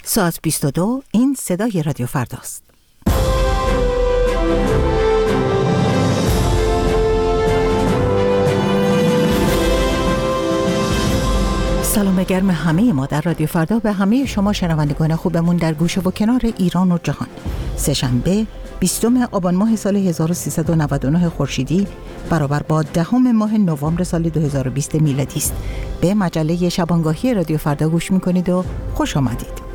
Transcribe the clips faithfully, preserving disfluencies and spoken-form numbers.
ساعت بیست و دو، این صدای رادیو فرداست. سلام گرم همه ما در رادیو فردا به همه شما شنوندگان خوبمون در گوشه و کنار ایران و جهان. سه‌شنبه بیستم آبان ماه سال هزار و سیصد و نود و نه خورشیدی برابر با دهم ماه نوامبر سال دو هزار و بیست میلادی است. به مجله شبانگاهی رادیو فردا گوش میکنید و خوش آمدید.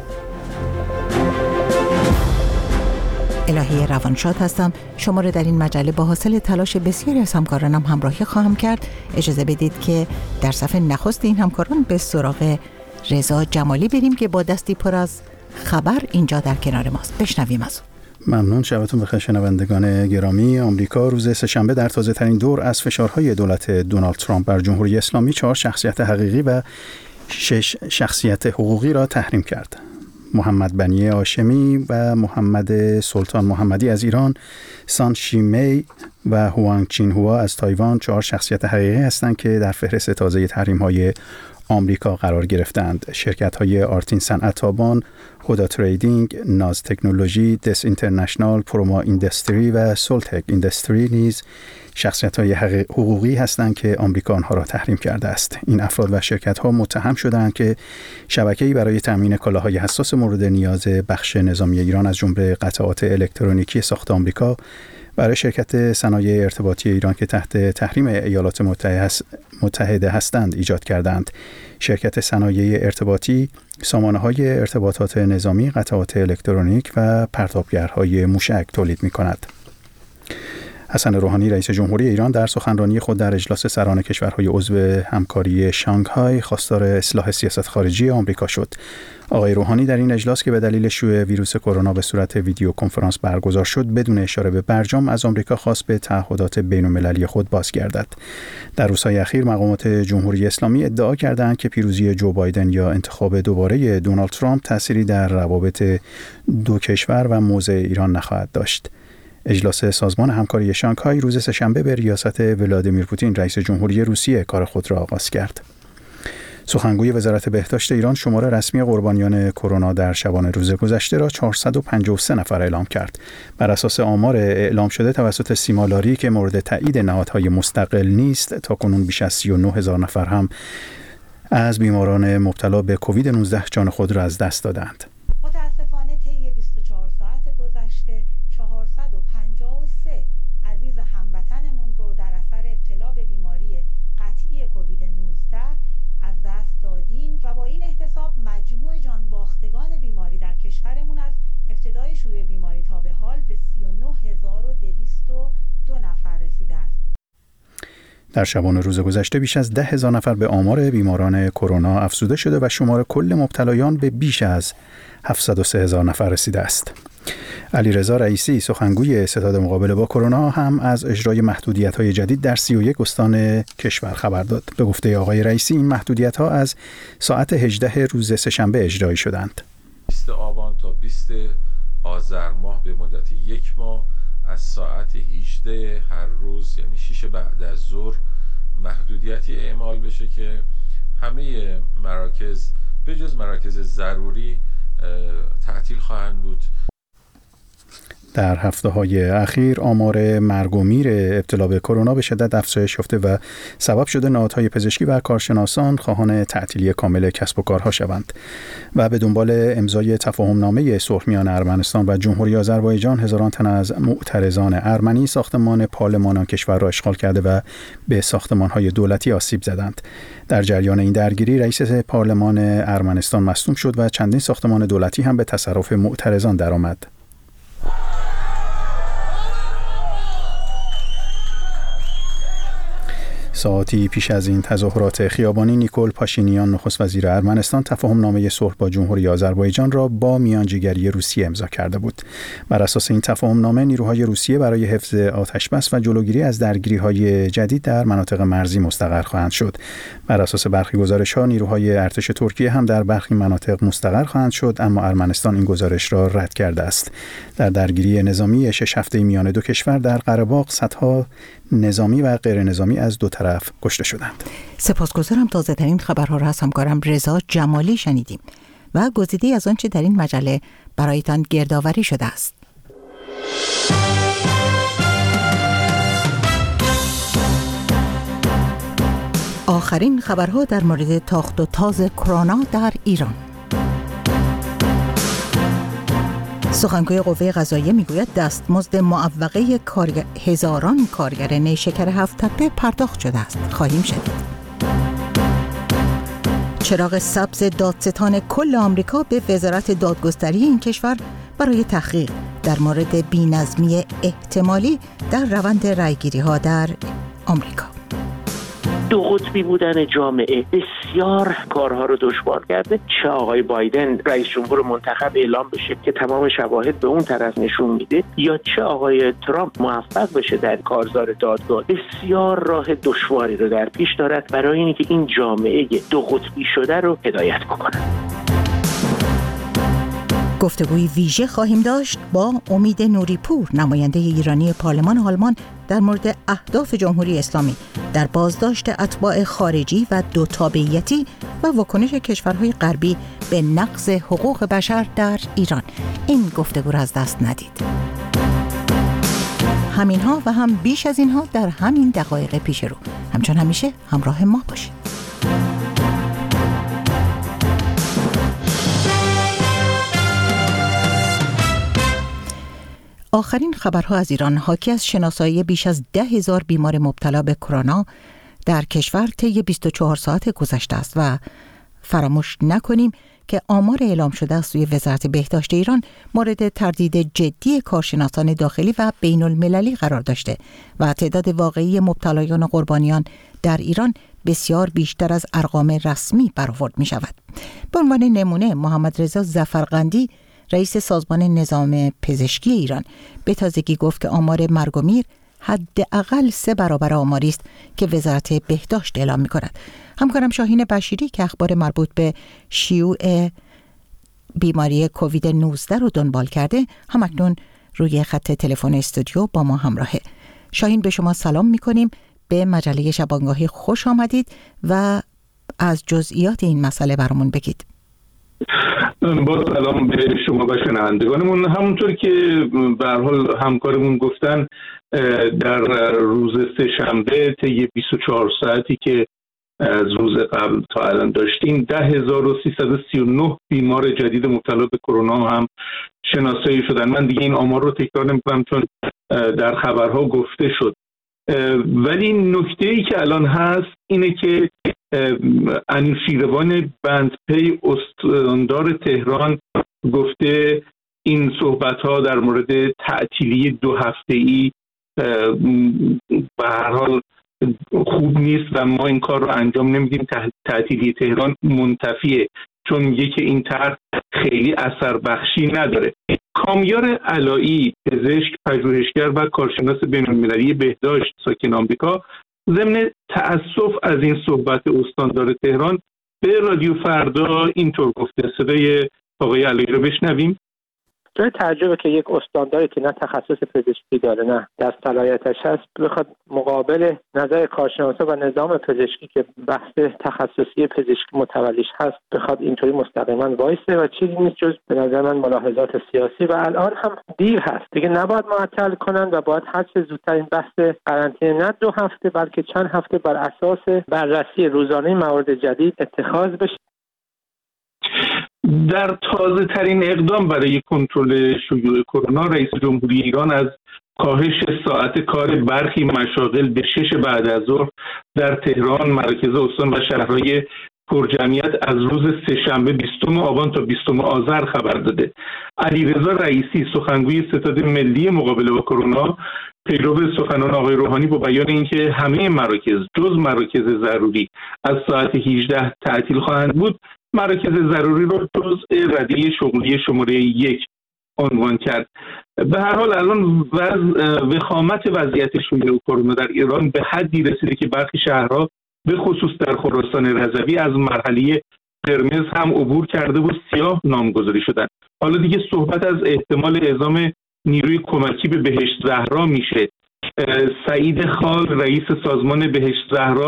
الهی روانشاد هستم. شما را در این مجله با حاصل تلاش بسیاری از همکارانم همراهی خواهم کرد. اجازه بدید که در صفحه نخست این همکاران به سراغ رضا جمالی بریم که با دستی پر از خبر اینجا در کنار ماست. بشنویم از او. ممنون. شبتون بخیر شنوندگان گرامی. آمریکا روز سه‌شنبه در تازه ترین دور از فشارهای دولت دونالد ترامپ بر جمهوری اسلامی چهار شخصیت حقیقی و شش شخصیت حقوقی را تحریم کرد. محمد بنی هاشمی و محمد سلطان محمدی از ایران، سان شیمی و هوانگ چین هوا از تایوان چهار شخصیت حقیقی هستند که در فهرست تازه تحریم‌های آمریکا قرار گرفتند. شرکت‌های آرتین صنعت تابان، هودا تریدینگ، ناز تکنولوژی، دس اینترنشنال، پروما ایندستری و سولتک ایندستری نیز شخصیت‌های حقوقی هستند که آمریکا آنها را تحریم کرده است. این افراد و شرکت‌ها متهم شدند که شبکه‌ای برای تامین کالاهای حساس مورد نیاز بخش نظامی ایران از جمله قطعات الکترونیکی ساخت آمریکا برای شرکت صنایع ارتباطی ایران که تحت تحریم ایالات متحده هستند ایجاد کردند. شرکت صنایع ارتباطی سامانه‌های ارتباطات نظامی، قطعات الکترونیک و پرتابگرهای موشک تولید می‌کند. حسن روحانی رئیس جمهوری ایران در سخنرانی خود در اجلاس سران کشورهای عضو همکاری شانگهای خواستار اصلاح سیاست خارجی آمریکا شد. آقای روحانی در این اجلاس که به دلیل شیوع ویروس کرونا به صورت ویدیو کنفرانس برگزار شد، بدون اشاره به برجام از آمریکا خواست به تعهدات بین‌المللی خود بازگردد. در روزهای اخیر مقامات جمهوری اسلامی ادعا کردند که پیروزی جو بایدن یا انتخاب دوباره دونالد ترامپ تأثیری در روابط دو کشور و موضع ایران نخواهد داشت. اجلاس سازمان همکاری شانگهای روز سه‌شنبه به ریاست ولادیمیر پوتین رئیس جمهوری روسیه کار خود را آغاز کرد. سخنگوی وزارت بهداشت ایران شمار رسمی قربانیان کرونا در شبانه روز گذشته را چهارصد و پنجاه و سه نفر اعلام کرد. بر اساس آمار اعلام شده توسط سیمالاری که مورد تایید نهادهای مستقل نیست، تاکنون بیش از سی و نه هزار نفر هم از بیماران مبتلا به کووید نوزده جان خود را از دست دادند. متاسفانه طی بیست و چهار ساعت گذشته چهارصد و پنجاه و سه عزیز هموطنمون رو در اثر ابتلا به بیماری قطعی کووید نوزده از دست دادیم و با این احتساب مجموع جان باختگان بیماری در کشورمون از ابتدای شیوع بیماری تا به حال به سی و نه هزار و دویست و دو نفر رسیده است. در شبانه روز گذشته بیش از ده هزار نفر به آمار بیماران کرونا افزوده شده و شمار کل مبتلایان به بیش از هفتصد و سه هزار نفر رسیده است. علیرضا رئیسی سخنگوی ستاد مقابله با کرونا هم از اجرای محدودیت‌های جدید در سی و یک استان کشور خبر داد. به گفته آقای رئیسی این محدودیت‌ها از ساعت هجده روز سه‌شنبه اجرایی شدند. بیست آبان تا بیست آذر ماه به مدت یک ماه از ساعت هجده هر روز یعنی شش بعد از ظهر محدودیتی اعمال بشه که همه مراکز به جز مراکز ضروری تعطیل خواهند بود. در هفته‌های اخیر آمار مرگ و میر ابتلا به کرونا به شدت افزایش یافته و سبب شده نهادهای پزشکی و کارشناسان خواهان تعطیلی کامل کسب و کارها شوند و به دنبال امضای تفاهمنامه صلح میان ارمنستان و جمهوری آذربایجان هزاران تن از معترضان ارمنی ساختمان پارلمان آن کشور را اشغال کرده و به ساختمان‌های دولتی آسیب زدند. در جریان این درگیری رئیس پارلمان ارمنستان مصدوم شد و چندین ساختمان دولتی هم به تصرف معترضان درآمد. ساعتی پیش از این تظاهرات خیابانی نیکول پاشینیان نخست وزیر ارمنستان تفاهمنامه صلح با جمهوری آذربایجان را با میانجیگری روسیه امضا کرده بود. بر اساس این تفاهمنامه نیروهای روسیه برای حفظ آتشبس و جلوگیری از درگیری‌های جدید در مناطق مرزی مستقر خواهند شد. بر اساس برخی گزارش‌ها نیروهای ارتش ترکیه هم در برخی مناطق مستقر خواهند شد، اما ارمنستان این گزارش را رد کرده است. در درگیری نظامی شش هفته میان دو کشور در قره‌باغ صدها نظامی و غیر نظامی از دو طرف کشته شدند. سپاسگزارم. تازه ترین خبرها را از همکارم رضا جمالی شنیدیم. و گزیده از آنچه در این مجله برایتان گردآوری شده است. آخرین خبرها در مورد تاخت و تاز کرونا در ایران. سخنگوی قوه قضاییه میگوید دستمزد معوقه کارگر... هزاران کارگر نیشکر هفت تپه پرداخت شده است. خواهیم شنید. چراغ سبز دادستان کل آمریکا به وزارت دادگستری این کشور برای تحقیق در مورد بی‌نظمی احتمالی در روند رأیگیری‌ها در آمریکا. دو قطبی بودن جامعه بسیار کارها رو دشوار کرده. چه آقای بایدن رئیس جمهور منتخب اعلام بشه که تمام شواهد به اون طرف نشون میده، یا چه آقای ترامپ موفق بشه در کارزار دادگاه، بسیار راه دشواری رو در پیش دارد برای اینکه این جامعه دو قطبی شده رو هدایت بکنه. گفتگوی ویژه خواهیم داشت با امید نوریپور، نماینده ایرانی پارلمان آلمان، در مورد اهداف جمهوری اسلامی در بازداشت اتباع خارجی و دو تابعیتی و واکنش کشورهای غربی به نقض حقوق بشر در ایران. این گفتگو را از دست ندید. همینها و هم بیش از اینها در همین دقایق پیش رو. همچون همیشه همراه ما باشید. آخرین خبرها از ایران حاکی از شناسایی بیش از ده هزار بیمار مبتلا به کرونا در کشور طی بیست و چهار ساعت گذشته است و فراموش نکنیم که آمار اعلام شده از سوی وزارت بهداشت ایران مورد تردید جدی کارشناسان داخلی و بین المللی قرار داشته و تعداد واقعی مبتلایان و قربانیان در ایران بسیار بیشتر از ارقام رسمی برآورد می شود. به عنوان نمونه محمد رضا ظفرقندی رئیس سازمان نظام پزشکی ایران به تازگی گفت که آمار مرگ و میر حداقل سه برابر آماری است که وزارت بهداشت اعلام می‌کند. همکارم شاهین بشیری که اخبار مربوط به شیوع بیماری کووید نوزده رو دنبال کرده همکنون روی خط تلفن استودیو با ما همراهه. شاهین، به شما سلام می‌کنیم. به مجله شبانگاهی خوش آمدید و از جزئیات این مسئله برامون بگید. با سلام به شما و شنوندگانمون. همونطور که به هر حال همکارمون گفتن، در روز سه‌شنبه طی بیست و چهار ساعتی که از روز قبل تا الان داشتیم، ده هزار و سیصد و سی و نه بیمار جدید مبتلا به کرونا هم شناسایی شدن. من دیگه این آمار رو تکرار نمی‌کنم چون در خبرها گفته شد، ولی نکته‌ای که الان هست اینه که انوشیروان بندپی استاندار تهران گفته این صحبت‌ها در مورد تعطیلی دو هفته‌ای به هر حال خوب نیست و ما این کار رو انجام نمیدیم. تعطیلی تهران منتفیه چون میگه که این طرح خیلی اثر بخشی نداره. کامیار علایی، پزشک، پژوهشگر و کارشناس بین‌المللی بهداشت ساکن آمریکا، ضمن تأسف از این صحبت استاندار تهران به رادیو فردا اینطور گفته. صدای آقای علایی رو بشنویم. جای تعجبه که یک استانداری که نه تخصص پزشکی داره نه دست صلاحیتش هست بخواد مقابل نظر کارشناسا و نظام پزشکی که بحث تخصصی پزشکی متولیش هست بخواد اینطوری مستقیما وایسه و چیزی نیست جز به نظر من ملاحظات سیاسی و الان هم دیر هست دیگه. نباید معطل کنن و باید هر چه زودتر این بحث قرنطینه نه دو هفته بلکه چند هفته بر اساس بررسی روزانه موارد جدید اتخاذ بشه. در تازه ترین اقدام برای کنترل شیوع کرونا، رئیس جمهوری ایران از کاهش ساعت کار برخی مشاغل به شش بعد از ظهر در تهران، مراکز استان و شهرهای پرجمعیت از روز سه‌شنبه بیستم آبان تا بیستم آذر خبر داده. علیرضا رئیسی، سخنگوی ستاد ملی مقابله با کرونا، پیرو سخنان آقای روحانی با بیان اینکه همه مراکز جز مراکز ضروری از ساعت هجده تعطیل خواهند بود، مراکز ضروری رو جزء ردیه شغلی شماره یک عنوان کرد. به هر حال الان وضع وخامت وضعیت شیوع کرونا در ایران به حدی رسیده که برخی شهرها به خصوص در خراسان رضوی از مرحله قرمز هم عبور کرده و سیاه نامگذاری شدن. حالا دیگه صحبت از احتمال اعزام نیروی کمکی به بهشت زهرا میشه. سعید خال، رئیس سازمان بهشت زهرا،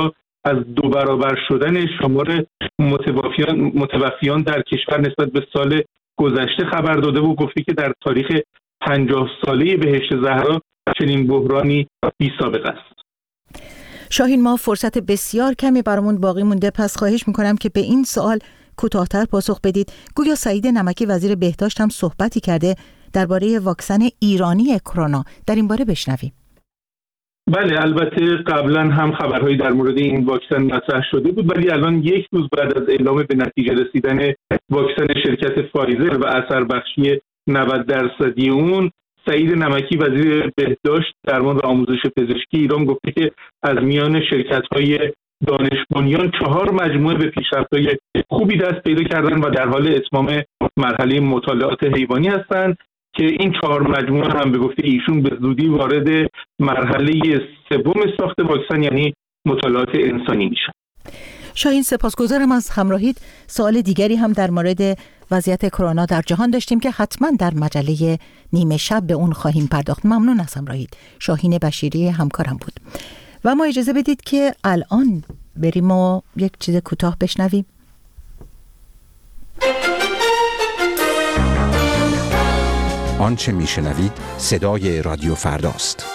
از دو برابر شدن شمار متوفیان متوفیان در کشور نسبت به سال گذشته خبر داده و گفته که در تاریخ پنجاه ساله بهشت زهرا چنین بحرانی بی سابقه است. شاهین، ما فرصت بسیار کمی برامون باقی مونده، پس خواهش میکنم که به این سوال کوتاه‌تر پاسخ بدید. گویا سعید نمکی وزیر بهداشت هم صحبتی کرده درباره واکسن ایرانی کرونا، در این باره بشنویم. بله، البته قبلا هم خبرهایی در مورد این واکسن مطرح شده بود، ولی الان یک روز بعد از اعلام به نتیجه رسیدن واکسن شرکت فایزر و اثر بخشی نود درصدی اون، سعید نمکی وزیر بهداشت، درمان و آموزش پزشکی ایران گفته که از میان شرکت‌های دانش بنیان چهار مجموعه به پیشرفت‌های خوبی دست پیدا کردن و در حال اتمام مرحله مطالعات حیوانی هستند که این چهار مجموعه هم به گفته ایشون به زودی وارد مرحله سوم ساخت واکسن یعنی مطالعات انسانی میشن. شاهین، سپاسگزارم از همراهیت. سوال دیگری هم در مورد وضعیت کرونا در جهان داشتیم که حتما در مجله نیمه شب به اون خواهیم پرداخت. ممنون از همراهیت. شاهین بشیری همکارم بود. و ما اجازه بدید که الان بریم و یک چیز کوتاه بشنویم. آنچه میشنوید صدای رادیو فرداست.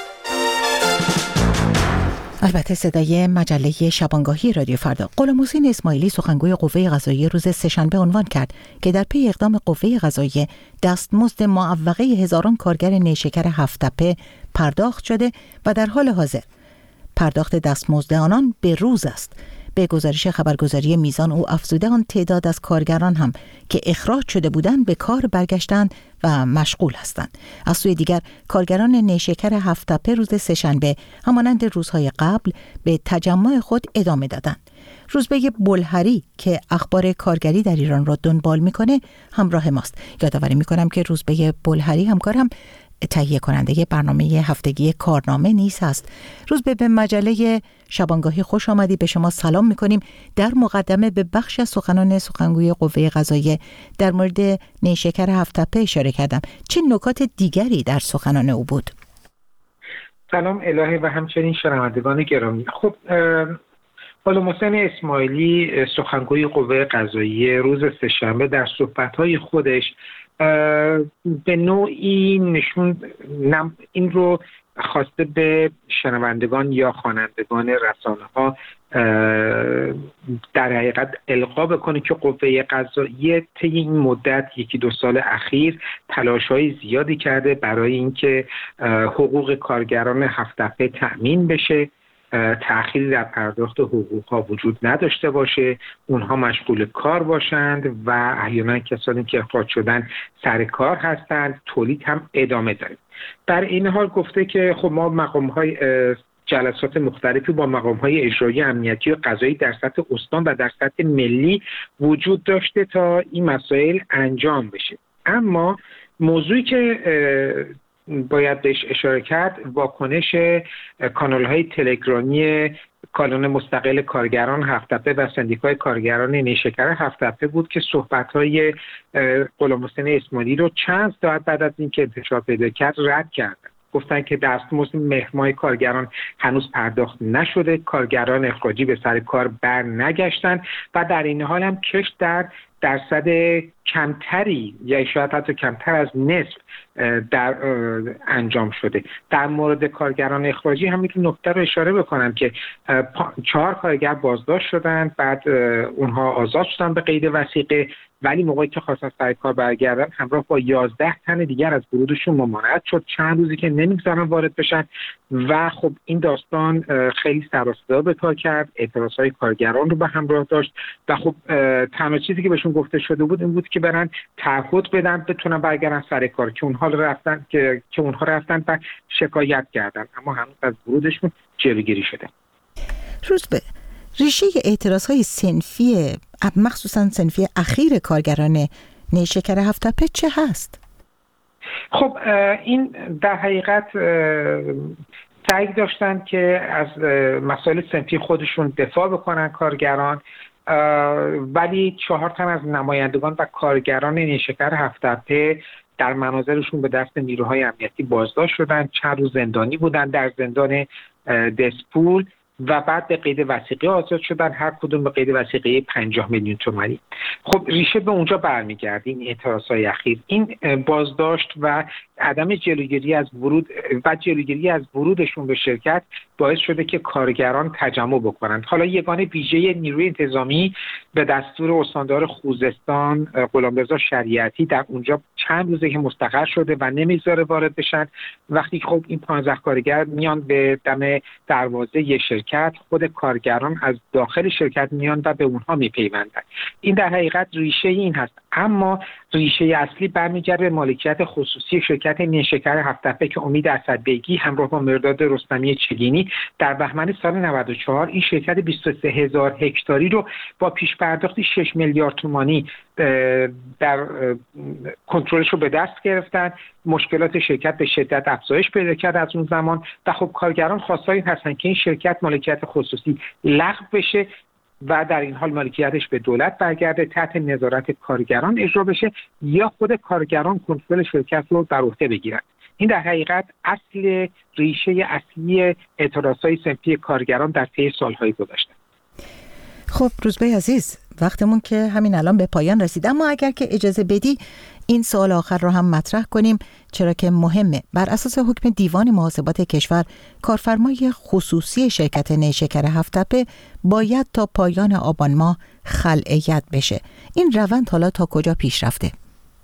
البته صدای مجله شبانگاهی رادیو فردا. غلامحسین اسماعیلی سخنگوی قوه قضاییه روز سه‌شنبه عنوان کرد که در پی اقدام قوه قضاییه دستمزد معوقه هزاران کارگر نیشکر هفت‌تپه پرداخت شده و در حال حاضر پرداخت دستمزد آنان به روز است. به گزارش خبرگزاری میزان او افزوده آن تعداد از کارگران هم که اخراج شده بودند به کار برگشتند و مشغول هستند. از سوی دیگر کارگران نیشکر هفت‌تپه روز سه‌شنبه همانند روزهای قبل به تجمع خود ادامه دادند. روزبه بلهری که اخبار کارگری در ایران را دنبال میکنه همراه ماست. یادآوری میکنم که روزبه بلهری همکارم تهیه کننده برنامه هفتگی کارنامه نیز هست. روز به مجله شبانگاهی خوش آمدی. به شما سلام میکنیم. در مقدمه به بخش از سخنان سخنگوی قوه قضاییه در مورد نیشکر هفت‌تپه اشاره کردم. چه نکات دیگری در سخنان او بود؟ سلام الهی و همچنین شنوندگان گرامی. خب غلامحسین اسماعیلی سخنگوی قوه قضاییه روز سه‌شنبه در صحبت‌های خودش به نوعی نشون این رو خواسته به شنوندگان یا خوانندگان رسانه‌ها در حقیقت القا بکنه که قوه قضاییه طی این مدت یکی دو سال اخیر تلاش‌های زیادی کرده برای اینکه حقوق کارگران هفت‌تپه تأمین بشه، تأخیری در پرداخت حقوقها وجود نداشته باشه، اونها مشغول کار باشند و احیانا کسانی که اخراج شدن سر کار هستند، تولید هم ادامه داره. در این حال گفته که خب ما مقام‌های جلسات مختلفی با مقام‌های اجرایی امنیتی و قضایی در سطح استان و در سطح ملی وجود داشته تا این مسائل انجام بشه. اما موضوعی که باید بهش اشاره کرد واکنش کانال‌های تلگرامی کانال مستقل کارگران هفت‌تپه و سندیکای کارگران نیشکر هفت‌تپه بود که صحبت‌های غلامحسین اسماعیلی رو چند ساعت بعد از اینکه انتشار پیدا کرد رد کردن. گفتن که دستمزد مهر ماه کارگران هنوز پرداخت نشده، کارگران اخراجی به سر کار بر نگشتن و در این حال هم کشت در درصد کمتری یا شاید حتی کمتر از نصف در انجام شده. در مورد کارگران اخراجی هم این نکته رو اشاره بکنم که چهار کارگر بازداشت شدن، بعد اونها آزاد شدن به قید وثیقه، ولی موقعی که خواستن سر کار برگردن همراه با یازده تن دیگر از ورودشون ممانعت شد. چند روزی که نمیگذارن وارد بشن و خب این داستان خیلی سر و صدا به پا کرد، اعتراضهای کارگران رو به همراه داشت و خب تنها چیزی که بهشون گفته شده بود این بود که برن تعهد بدن بتونن برگردن سر کار، که اونها رفتن که که اونها رفتن و شکایت کردن، اما هنوز از ورودشون جلوگیری شده. روز به ریشه اعتراضهای صنفی مخصوصا صنفی اخیر کارگران نیشکر هفت‌تپه چه هست؟ خب این در حقیقت سعی داشتن که از مسائل صنفی خودشون دفاع بکنن کارگران، ولی چهار تن از نمایندگان و کارگران نیشکر هفت‌تپه در مناظرشون به دست نیروهای امنیتی بازداشت شدن، چند روز زندانی بودن در زندان دسپول و بعد به قید وثیقه آزاد شدن، هر کدوم به قید وثیقه پنجاه میلیون تومانی. خب ریشه به اونجا برمیگرده این اعتراضهای اخیر. این بازداشت و عدم جلوگیری از ورود و جلوگیری از ورودشون به شرکت باعث شده که کارگران تجمع بکنند. حالا یگان ویژه نیروی انتظامی به دستور استاندار خوزستان غلامرضا شریعتی در اونجا چند روزه که مستقر شده و نمیذاره وارد بشن. وقتی خب این پانزده کارگر میان به دم دروازه شرکت، خود کارگران از داخل شرکت میان و به اونها میپیوندن. این در حقیقت ریشه این هست. اما ریشه اصلی برمیگرده به مالکیت خصوصی شرکت نیشکر هفت‌تپه که امید اسدبیگی همراه با مرداد رستمی چگینی در بهمن سال نود و چهار این شرکت بیست و سه هزار هکتاری رو با پیش پرداختی شش میلیارد تومانی در کنترلش رو به دست گرفتن. مشکلات شرکت به شدت افزایش پیدا کرد از اون زمان و خب کارگران خواستار این هستن که این شرکت مالکیت خصوصی لغو بشه و در این حال مالکیتش به دولت برگرده، تحت نظارت کارگران اجرا بشه یا خود کارگران کنترل شرکت رو بر عهده بگیرن. این در حقیقت اصل ریشه اصلی اعتراضهای صنفی کارگران در طی سالهای گذشته. خب روزبه عزیز، وقتمون که همین الان به پایان رسید، اما اگر که اجازه بدی این سوال آخر رو هم مطرح کنیم، چرا که مهمه. بر اساس حکم دیوان محاسبات کشور، کارفرمای خصوصی شرکت نیشکر هفت‌تپه باید تا پایان آبان ماه خلع ید بشه. این روند حالا تا کجا پیش رفته؟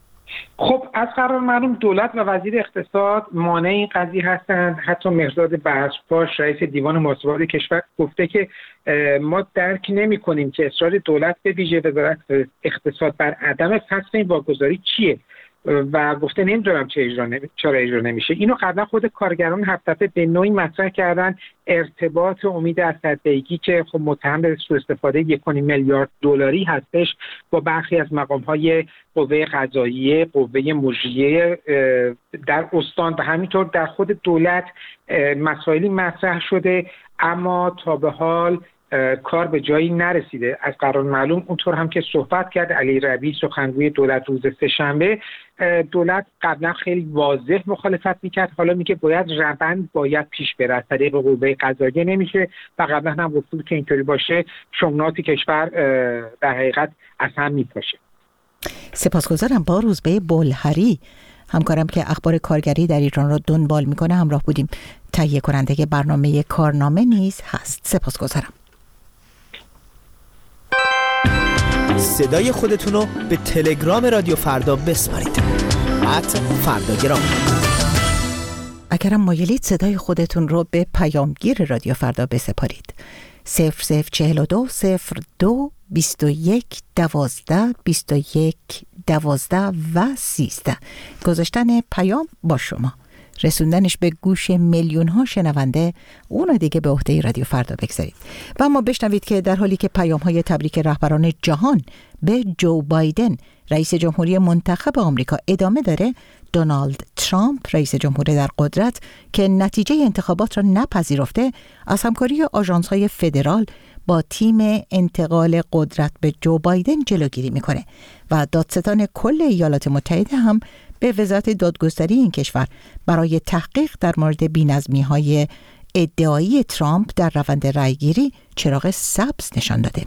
خب از قرار معلوم دولت و وزیر اقتصاد مانع این قضیه هستند. حتی مهرداد بهرج‌پاش رئیس دیوان محاسبات کشور گفته که ما درک نمی کنیم که اصرار دولت به ویژه وزارت اقتصاد بر عدم فسخ این واگذاری چیه و گفته نمیدونم چه اجرا نمی... چرا اجرا نمیشه. اینو قبلا خود کارگران هفت‌تپه به نوعی مطرح کردن. ارتباط امید اسدبیگی که خب متهم به سوء استفاده یک و نیم میلیارد دلاری هستش با برخی از مقام‌های قوه قضاییه، قوه مجریه در استان و همینطور در خود دولت مسائلی مطرح شده، اما تا به حال کار به جایی نرسیده. از قرار معلوم اونطور هم که صحبت کرد علی ربیع سخنگوی دولت روز سه‌شنبه، دولت قبلا خیلی واضح مخالفت میکرد، حالا میگه باید روند باید پیش بره از طریق قوه قضاییه نمیشه و قبلا هم گفته که اینطوری باشه شمنات کشور در حقیقت از هم میپاشه. سپاسگزارم. با روزبه بلهری همکارم که اخبار کارگری در ایران را دنبال میکنه همراه بودیم. تهیه کننده برنامه کارنامه نیز هست. سپاسگزارم. صدای خودتون رو به تلگرام رادیو فردا بسپارید. ات فرداگرام. اگرم مایلید صدای خودتون رو به پیامگیر رادیو فردا بسپارید. صفر صفر چهل و دو صفر دو بیست و یک دوازده بیست و یک دوازده و سیزده. گذاشتن پیام با شما، رسوندنش به گوش میلیون ها شنونده، اونو دیگه به عهده رادیو فردا بگذارید. و اما بشنوید که در حالی که پیام های تبریک رهبران جهان به جو بایدن رئیس جمهوری منتخب آمریکا ادامه داره، دونالد ترامپ رئیس جمهور در قدرت که نتیجه انتخابات را نپذیرفته، از همکاری آژانس های فدرال با تیم انتقال قدرت به جو بایدن جلوگیری میکنه و دادستان کل ایالات متحده هم به وزارت دادگستری این کشور برای تحقیق در مورد بی‌نظمی‌های ادعایی ترامپ در روند رأیگیری چراغ سبز نشان داده.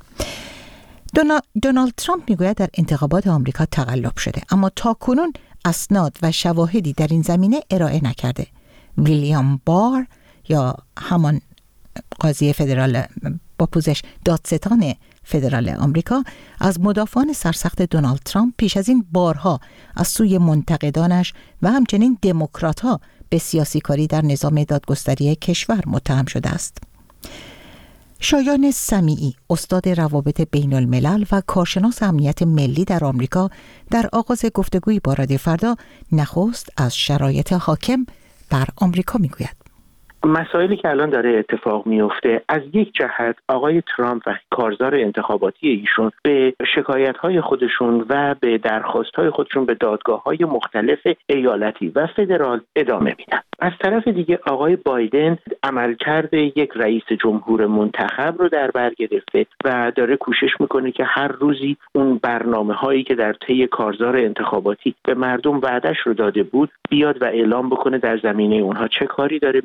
دونالد ترامپ میگوید در انتخابات آمریکا تقلب شده، اما تاکنون اسناد و شواهدی در این زمینه ارائه نکرده. ویلیام بار یا همان قاضی فدرال با پوزش دادستان فدرال آمریکا از مدافعان سرسخت دونالد ترامپ پیش از این بارها از سوی منتقدانش و همچنین دموکرات‌ها به سیاسی کاری در نظام دادگستری کشور متهم شده است. شایان سمیعی، استاد روابط بین الملل و کارشناس امنیت ملی در آمریکا، در آغاز گفتگویی با رادیو فردا نخست از شرایط حاکم بر آمریکا میگوید. مسائلی که الان داره اتفاق میفته، از یک جهت آقای ترامپ و کارزار انتخاباتی ایشون به شکایت‌های خودشون و به درخواست‌های خودشون به دادگاه‌های مختلف ایالتی و فدرال ادامه میدن. از طرف دیگه آقای بایدن عملکرد یک رئیس جمهور منتخب رو در بر گرفته و داره کوشش میکنه که هر روزی اون برنامه‌هایی که در طی کارزار انتخاباتی به مردم وعده‌اش رو داده بود بیاد و اعلام بکنه در زمینه اونها چه کاری داره میکنه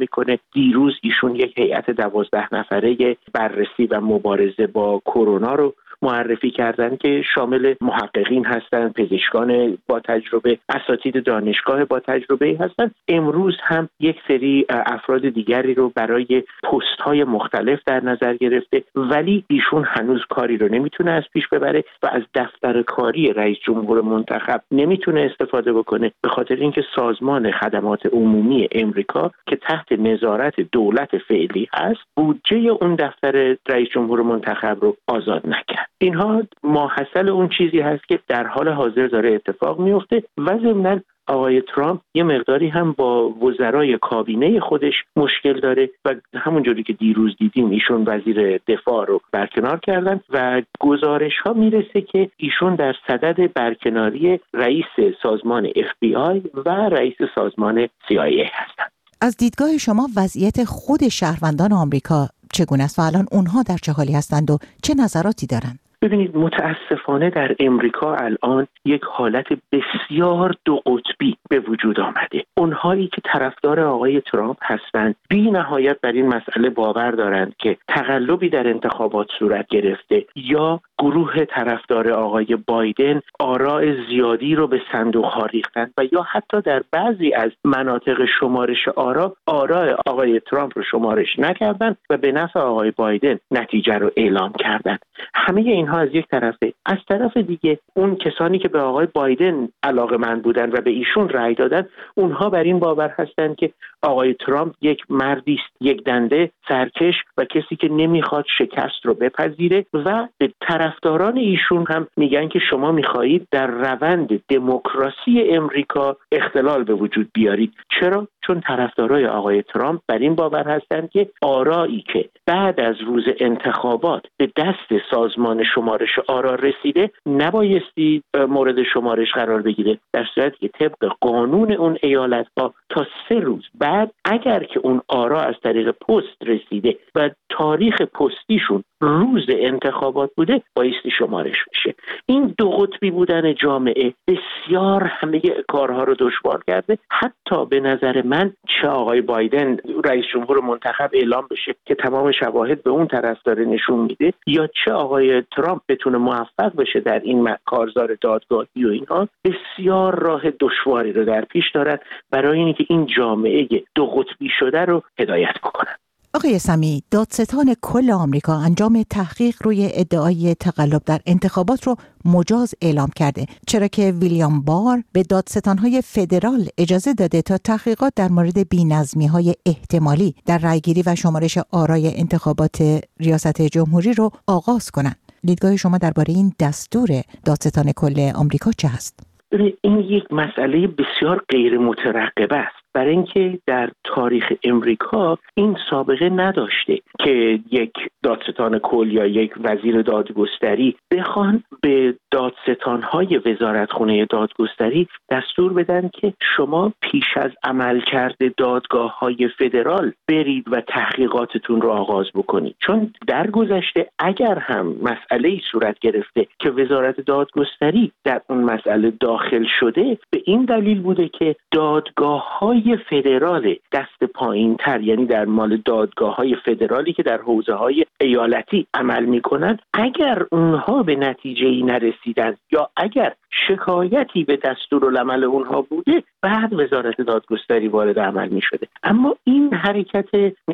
دیروز ایشون یک هیئت دوازده نفره بررسی و مبارزه با کرونا رو معرفی کردن که شامل محققین هستند، پزشکان با تجربه، اساتید دانشگاه با تجربه هستند. امروز هم یک سری افراد دیگری رو برای پست‌های مختلف در نظر گرفته، ولی ایشون هنوز کاری رو نمیتونه از پیش ببره و از دفتر کاری رئیس جمهور منتخب نمیتونه استفاده بکنه، به خاطر اینکه سازمان خدمات عمومی امریکا که تحت نظارت دولت فعلی هست، بودجه اون دفتر رئیس جمهور منتخب رو آزاد نکرد. اینها ماحصل اون چیزی هست که در حال حاضر داره اتفاق میفته و ضمناً آقای ترامپ یه مقداری هم با وزرای کابینه خودش مشکل داره و همونجوری که دیروز دیدیم ایشون وزیر دفاع رو برکنار کردن و گزارش ها میرسه که ایشون در صدد برکناری رئیس سازمان اف بی آی و رئیس سازمان سی آی ای هستن. از دیدگاه شما وضعیت خود شهروندان آمریکا چگونه است و الان اونها در چه حالی هستند و چه نظراتی دارند؟ ببینید، متاسفانه در امریکا الان یک حالت بسیار دو قطبی به وجود آمده. اونهایی که طرفدار آقای ترامپ هستند بی نهایت بر این مسئله باور دارند که تقلبی در انتخابات صورت گرفته یا گروه طرفدار آقای بایدن آراء زیادی رو به صندوق ها ریختند و یا حتی در بعضی از مناطق شمارش آرا آراء آقای ترامپ رو شمارش نکردند و به نفع آقای بایدن نتیجه رو اعلام کردند. همه اینها از یک طرفه. از طرف دیگه اون کسانی که به آقای بایدن علاقه‌مند بودن و به ایشون رأی دادن، اونها بر این باور هستند که آقای ترامپ یک مردی است، یک دنده سرکش و کسی که نمیخواد شکست رو بپذیره و به طرفداران ایشون هم میگن که شما میخواهید در روند دموکراسی امریکا اختلال به وجود بیارید. چرا؟ چون طرفدارای آقای ترامپ بر این باور هستند که آرایی که بعد از روز انتخابات به دست سازمان شمارش آرا رسیده نبایستی مورد شمارش قرار بگیره، در صورتی که طبق قانون اون ایالت‌ها تا سه روز بعد اگر که اون آرا از طریق پست رسیده و تاریخ پستیشون روز انتخابات بوده بایستی شمارش بشه. این دو قطبی بودن جامعه بسیار همه کارها رو دشوار کرده. حتی به نظر من چه آقای بایدن رئیس جمهور منتخب اعلام بشه که تمام شواهد به اون طرف داره نشون میده، یا چه آقای ترامپ بتونه موفق بشه در این کارزار دادگاهی و اینها، بسیار راه دشواری رو در پیش دارد برای اینکه این جامعه دو قطبی شده رو هدایت بکنن. آقای سمی، دادستان کل آمریکا انجام تحقیق روی ادعای تقلب در انتخابات رو مجاز اعلام کرده، چرا که ویلیام بار به دادستان‌های فدرال اجازه داده تا تحقیقات در مورد بی‌نظمی‌های احتمالی در رأیگیری و شمارش آرای انتخابات ریاست جمهوری رو آغاز کنند. دیدگاه شما درباره این دستور دادستان کل آمریکا چه هست؟ این یک مسئله بسیار غیر مترقبه است، برای اینکه در تاریخ امریکا این سابقه نداشته که یک دادستان کل یا یک وزیر دادگستری بخوان به دادستان‌های وزارتخانه دادگستری دستور بدن که شما پیش از عملکرد دادگاه‌های فدرال برید و تحقیقاتتون رو آغاز بکنید. چون در گذشته اگر هم مسئله‌ای صورت گرفته که وزارت دادگستری در اون مسئله داخل شده، به این دلیل بوده که دادگاه‌های فدرال دست پایین تر، یعنی در مال دادگاه های فدرالی که در حوزه های ایالتی عمل می کنند، اگر اونها به نتیجه‌ای نرسیدند یا اگر شکایتی به دستورالعمل اونها بوده، بعد وزارت دادگستری وارد عمل می شده. اما این حرکت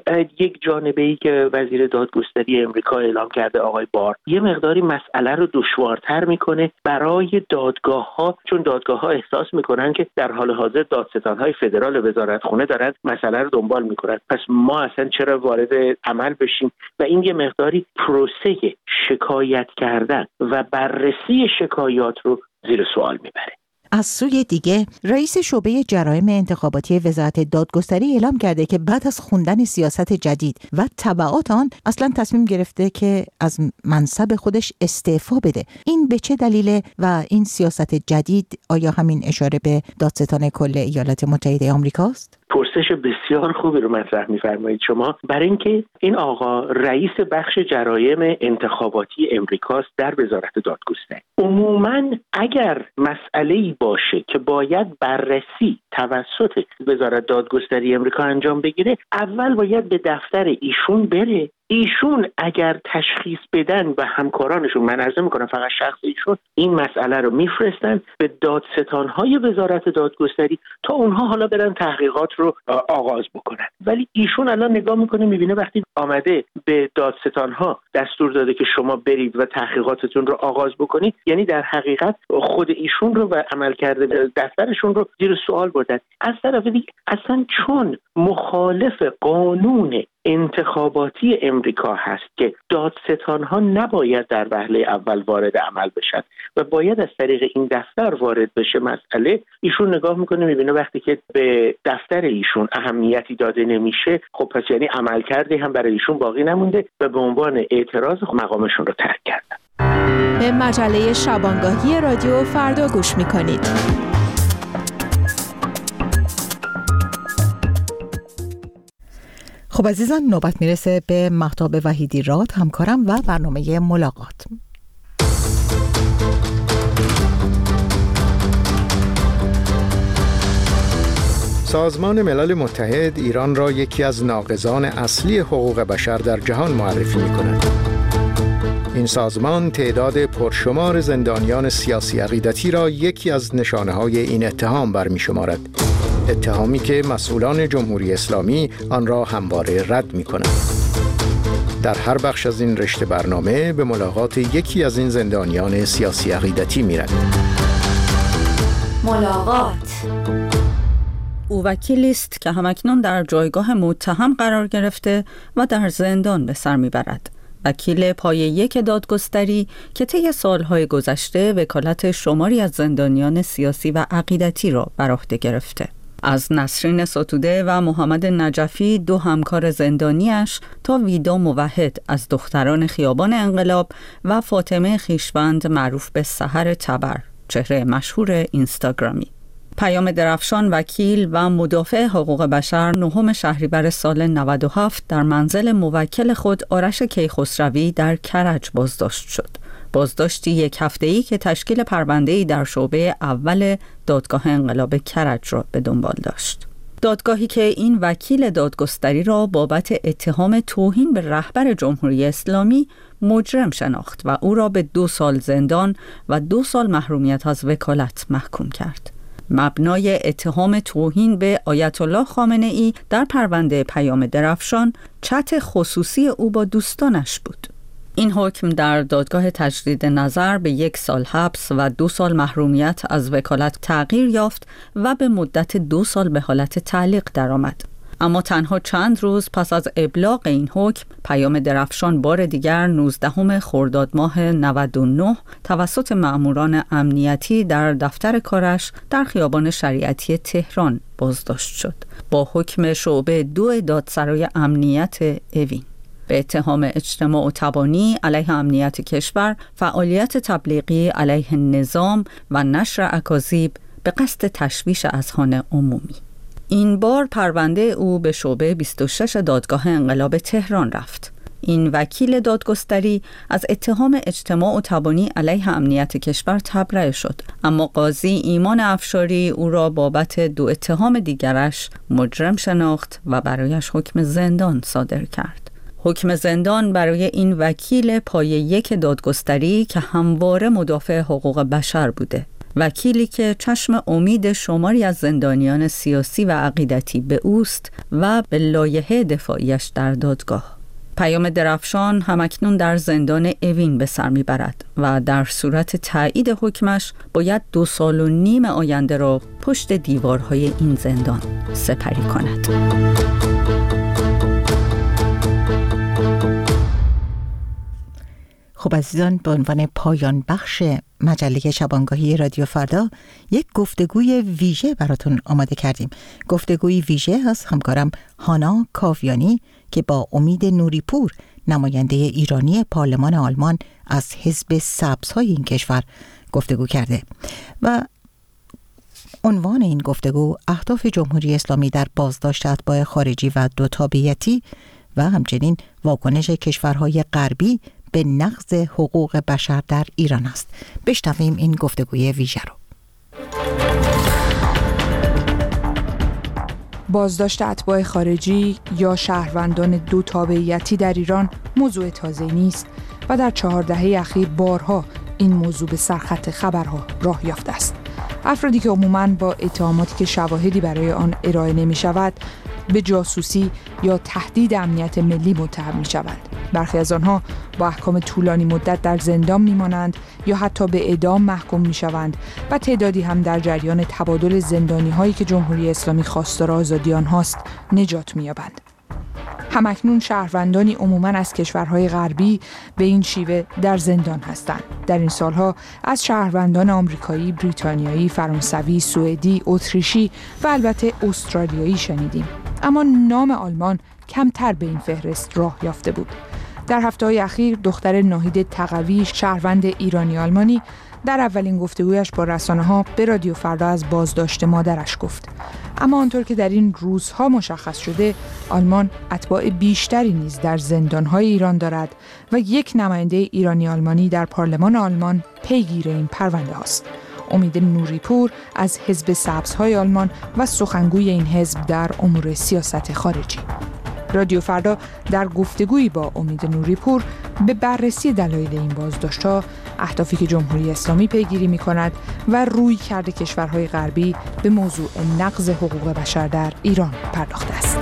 یک جانبه‌ای که وزیر دادگستری امریکا اعلام کرده آقای بار، یه مقداری مسئله رو دشوارتر میکنه برای دادگاه ها، چون دادگاه ها احساس میکنن که در حال حاضر دادستان های فدرال وزارتخانه دارن مسئله رو دنبال میکنن، پس ما اصلا چرا وارد عمل بشیم؟ و این یه مقداری پروسه شکایت کردن و بررسی شکایات رو زیر سوال میبره. از سوی دیگه رئیس شعبه جرایم انتخاباتی وزارت دادگستری اعلام کرده که بعد از خوندن سیاست جدید و تبعات آن اصلا تصمیم گرفته که از منصب خودش استعفا بده. این به چه دلیله و این سیاست جدید آیا همین اشاره به دادستان کل ایالات متحده آمریکاست؟ پرسش بسیار خوبی رو مطرح می‌فرمایید شما، برای اینکه این آقا رئیس بخش جرایم انتخاباتی امریکاست در وزارت دادگستری. عموماً اگر مسئله‌ای باشه که باید بررسی توسط وزارت دادگستری امریکا انجام بگیره، اول باید به دفتر ایشون بره. ایشون اگر تشخیص بدن و همکارانشون، من عرض میکنم فقط شخص ایشون، این مسئله رو میفرستن به دادستانهای وزارت دادگستری تا اونها حالا برن تحقیقات رو آغاز بکنن. ولی ایشون الان نگاه میکنه میبینه وقتی آمده به دادستانها دستور داده که شما برید و تحقیقاتتون رو آغاز بکنید، یعنی در حقیقت خود ایشون رو و عملکرد دفترشون رو زیر سوال بردن. از طرف دیگه اصلا چون مخالف قانون انتخاباتی امریکا هست که دادستانها نباید در وهله اول وارد عمل بشن و باید از طریق این دفتر وارد بشه مسئله، ایشون نگاه میکنه میبینه وقتی که به دفتر ایشون اهمیتی داده نمیشه، خب پس یعنی عمل کرده هم برای ایشون باقی نمونده و به عنوان اعتراض مقامشون رو ترک کردن. به مجله شبانگاهی رادیو فردا گوش میکنید. خب عزیزان، نوبت میرسه به مهتاب وحیدی راد، همکارم و برنامه ملاقات. سازمان ملل متحد ایران را یکی از ناقضان اصلی حقوق بشر در جهان معرفی می‌کند. این سازمان تعداد پرشمار زندانیان سیاسی عقیدتی را یکی از نشانه‌های این اتهام برمی‌شمارد. اتهامی که مسئولان جمهوری اسلامی آن را همواره رد می‌کنند. در هر بخش از این رشته برنامه به ملاقات یکی از این زندانیان سیاسی عقیدتی می‌رویم. ملاقات. او وکیلی است که همکنون در جایگاه متهم قرار گرفته و در زندان به سر میبرد. وکیل پایه یک دادگستری که طی سالهای گذشته وکالت شماری از زندانیان سیاسی و عقیدتی را بر عهده گرفته. از نسرین ستوده و محمد نجفی، دو همکار زندانیش، تا ویدا موحد از دختران خیابان انقلاب و فاطمه خویشوند معروف به سحر تبر، چهره مشهور اینستاگرامی. پیام درفشان، وکیل و مدافع حقوق بشر، نهم شهریور سال نود و هفت در منزل موکل خود آرش کیخسروی در کرج بازداشت شد. بازداشتی یک هفته‌ای که تشکیل پرونده‌ای در شعبه اول دادگاه انقلاب کرج را به دنبال داشت. دادگاهی که این وکیل دادگستری را بابت اتهام توهین به رهبر جمهوری اسلامی مجرم شناخت و او را به دو سال زندان و دو سال محرومیت از وکالت محکوم کرد. مبنای اتهام توهین به آیت الله خامنه‌ای در پرونده پیام درفشان چت خصوصی او با دوستانش بود. این حکم در دادگاه تجدید نظر به یک سال حبس و دو سال محرومیت از وکالت تغییر یافت و به مدت دو سال به حالت تعلیق درآمد. اما تنها چند روز پس از ابلاغ این حکم، پیام درفشان بار دیگر نوزدهم خرداد ماه نود و نه توسط مأموران امنیتی در دفتر کارش در خیابان شریعتی تهران بازداشت شد با حکم شعبه دو دادسرای امنیت اوین به اتهام اجتماع و تبانی علیه امنیت کشور، فعالیت تبلیغی علیه نظام و نشر اکاذیب به قصد تشویش اذهان عمومی. این بار پرونده او به شعبه بیست و شش دادگاه انقلاب تهران رفت. این وکیل دادگستری از اتهام اجتماع و تبانی علیه امنیت کشور تبرئه شد، اما قاضی ایمان افشاری او را بابت دو اتهام دیگرش مجرم شناخت و برایش حکم زندان صادر کرد. حکم زندان برای این وکیل پایه یک دادگستری که همواره مدافع حقوق بشر بوده، وکیلی که چشم امید شماری از زندانیان سیاسی و عقیدتی به اوست و به لایحه دفاعیش در دادگاه. پیام درفشان همکنون در زندان اوین به سر میبرد و در صورت تایید حکمش باید دو سال و نیم آینده را پشت دیوارهای این زندان سپری کند. خب عزیزان، به عنوان پایان بخش مجله شبانگاهی رادیو فردا یک گفتگوی ویژه براتون آماده کردیم. گفتگوی ویژه از همکارم هانا کاویانی که با امید نوریپور، نماینده ایرانی پارلمان آلمان از حزب سبزهای این کشور، گفتگو کرده و عنوان این گفتگو اهداف جمهوری اسلامی در بازداشت اتباع خارجی و دو تابعیتی و همچنین واکنش کشورهای غربی به نقض حقوق بشر در ایران است. بشنویم این گفتگوی ویژه رو. بازداشت اتباع خارجی یا شهروندان دو تابعیتی در ایران موضوع تازه‌ای نیست و در چهار دهه اخیر بارها این موضوع به سرخط خبرها راه یافته است. افرادی که عموماً با اتهاماتی که شواهدی برای آن ارائه نمی شود به جاسوسی یا تهدید امنیت ملی متهم می شوند. برخی از آنها با احکام طولانی مدت در زندان می مانند یا حتی به اعدام محکوم می شوند و تعدادی هم در جریان تبادل زندانی هایی که جمهوری اسلامی خواستار آزادی آنهاست نجات می یابند. همکنون شهروندانی عموماً از کشورهای غربی به این شیوه در زندان هستند. در این سالها از شهروندان آمریکایی، بریتانیایی، فرانسوی، سوئدی، اتریشی و البته استرالیایی شنیدیم. اما نام آلمان کمتر به این فهرست راه یافته بود. در هفته‌های اخیر دختر ناهید تقوی، شهروند ایرانی آلمانی، در اولین گفتگویش با رسانه‌ها به رادیو فردا از بازداشت مادرش گفت. اما آنطور که در این روزها مشخص شده، آلمان اتباع بیشتری نیز در زندان‌های ایران دارد و یک نماینده ایرانی آلمانی در پارلمان آلمان پیگیر این پرونده هاست. امید نوریپور از حزب سبزهای آلمان و سخنگوی این حزب در امور سیاست خارجی. رادیو فردا در گفتگویی با امید نوریپور به بررسی دلایل این بازداشت‌ها، اهدافی که جمهوری اسلامی پیگیری می‌کند و رویکرد کشورهای غربی به موضوع نقض حقوق بشر در ایران پرداخته است.